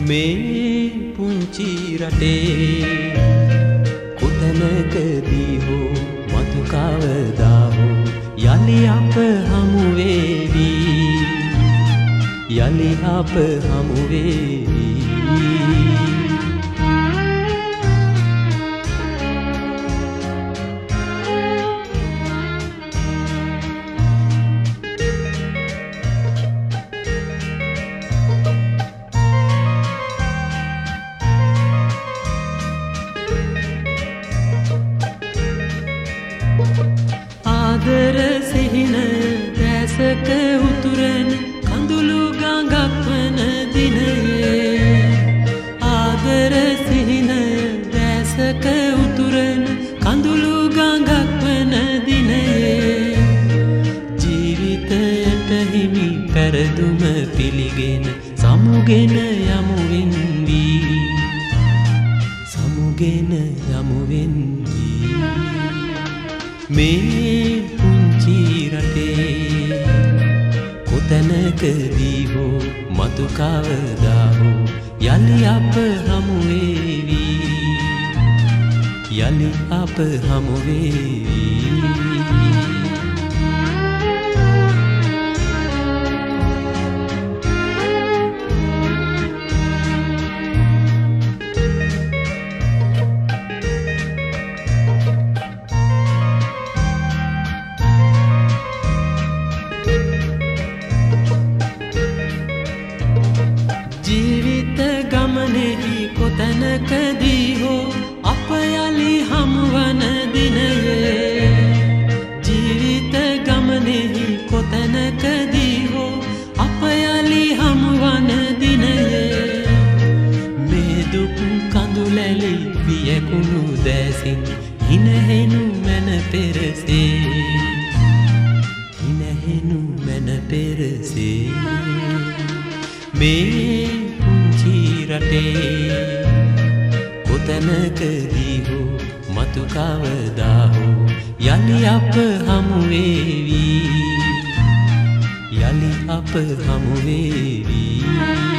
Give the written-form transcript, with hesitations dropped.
මේ පුංචි රටේ කොතනකදී හෝ මතු කවදා හෝ යලි අප හමු වේවි යලි අප හමු වේවි ආදර සිහින දැසක උතුරන කඳුළු ගඟක් වන දිනයේ ආදර සිහින දැසක උතුරන කඳුළු ගඟක් වන දිනයේ ජීවිතයට හිමි පෙරදුම පිළිගෙන සමුගෙන යමු වෙන්වි සමුගෙන යමු වෙන්වි මේ පුංචි රටේ කොතනකදී හෝ මතු කවදා හෝ යලි අප හමු වේවි යලි අප හමු වේවි ජීවිත ගමනේහි කොතනකදී හෝ අප යලි හමුවන දිනයේ ජීවිත ගමනේහි කොතනකදී හෝ අප යලි හමුවන දිනයේ මේ දුක් කඳුලැලි වියකුණු දැසින් හිනහෙනු මැන පෙරසේ හිනහෙනු මැන පෙරසේ මේ පුංචි රටේ කොතනකදී හෝ මතු කවදා හෝ යලි අප හමු වේවි යලි අප හමු වේවි